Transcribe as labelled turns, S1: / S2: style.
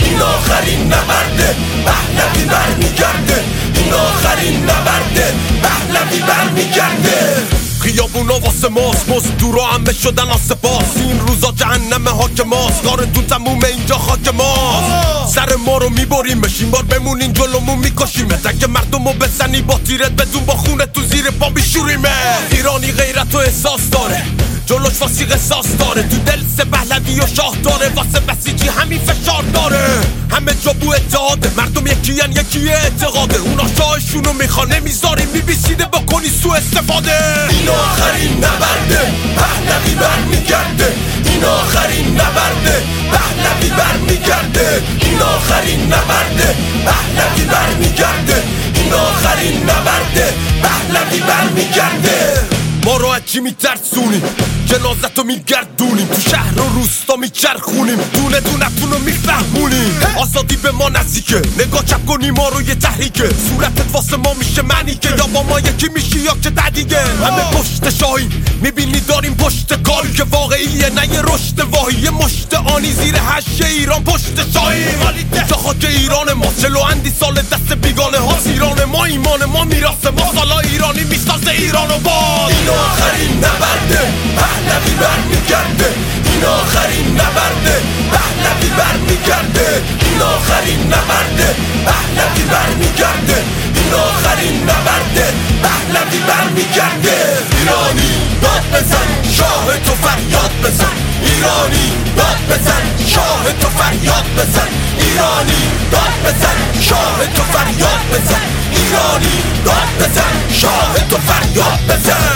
S1: این آخرین نبرده، پهلوی برمیگرده. این آخرین نبرده، پهلوی برمیگرده. خیابونا واسه ماست، مزدورا همه شدن آسپاس. این روزا جهنم حاک ماست، کارتون تمومه اینجا خاک ماست. سر ما رو میبریمش، این بار بمونین جلومون میکشیمت. اگه مردمو بزنی با تیرت بدون با خونه تو زیر پا میشوریمه. ایرانی غیرت و احساس داره، جلوش واسی قصاص داره. تو دل سه پهلوی و شاه داره، واسه بسیجی همین فشار داره. همه جا بو اتحاده، مردم یکیان یکی اعتقاده. اونا شاهشونو میخوان نمیذاریم، میبیسیده بکنی سو استفاده. این آخرین نبرده، پهلوی برمیگرده. این آخرین نبرده، پهلوی برمیگرده. این آخرین نبرده، پهلوی برمیگرده. این آخرین نبرده، پهلوی برمیگرده. ما رو از چی میترسونیم؟ جنازتو میگردونیم، تو شهر و روستا میچرخونیم، دونه دونتون رو میفهمونیم. آزادی به ما نزدیکه، نگاه چپ کنی ما رو یه تحریکه. صورتت واسه ما میشه معنی که یا با ما یکی میشی یا که دیگه. همه پشت شاهیم، میبینی داریم پشت کاری که واقعیه، نه یه رشد واهی. یه مشت آنی زیر هشه ایران پشت شاهیم. تا خاک ایران ما، چلو اندی سال دست بیگانه هاست. ایران ما ایمان ما میراث ما، سالا ایرانی میسازه ایرانو باز. این آخرین نبرده، پهلوی برمیگرده. این آخرین نبرده، پهلوی برمیگرده. این آخرین نبرده، پهلوی برمیگرده. این آخرین نبرده، پهلوی برمیگرده. ایرانی داد بزن، شاه تو فریاد بزن. ایرانی داد بزن، شاه تو فریاد بزن. ایرانی داد بزن، شاه تو فریاد بزن. ایرانی داد بزن، شاه تو فریاد بزن.